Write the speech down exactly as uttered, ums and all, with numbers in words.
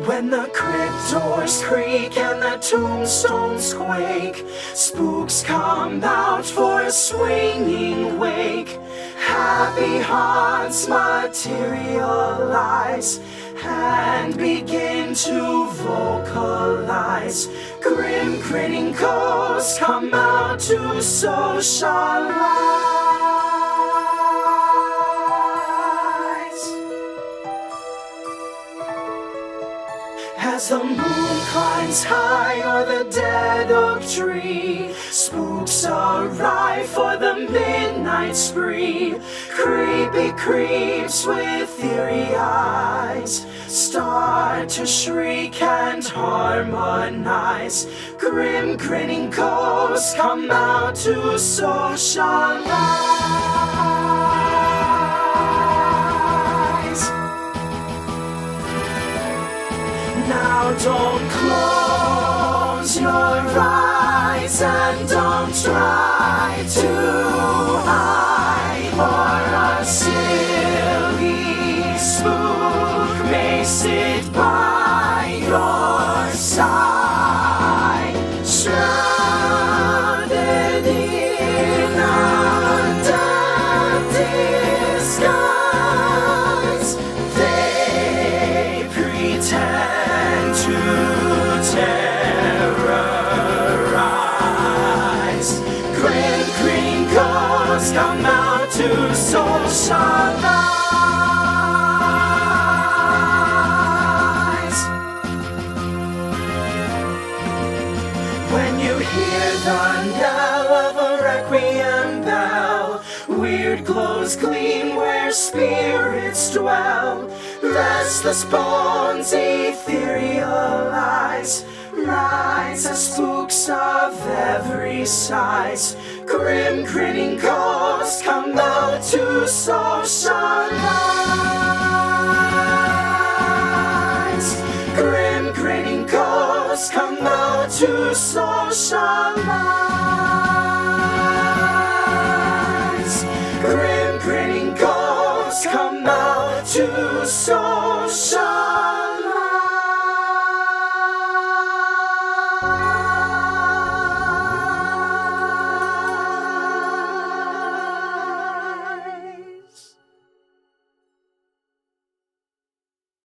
When the crypt doors creak and the tombstones quake, spooks come out for a swinging wake. Happy haunts materialize and begin to vocalize. Grim grinning ghosts come out to socialize. As the moon climbs high o'er the dead oak tree, spooks arrive for the midnight spree. Creepy creeps with eerie eyes start to shriek and harmonize. Grim grinning ghosts come out to socialize. Now don't close your eyes and don't try to hide, or a silly spook may sit by your side, shrouded in a dark disguise. They pretend to terrorize. Grim green ghosts come out to socialize. When you hear the knell of a requiem bell, weird glows gleam where spirits dwell. Restless bones etherealize, rise as spooks of every size. Grim grinning ghosts come out to socialize. Grim grinning ghosts come out to socialize. Grim grinning ghosts come out to socialize.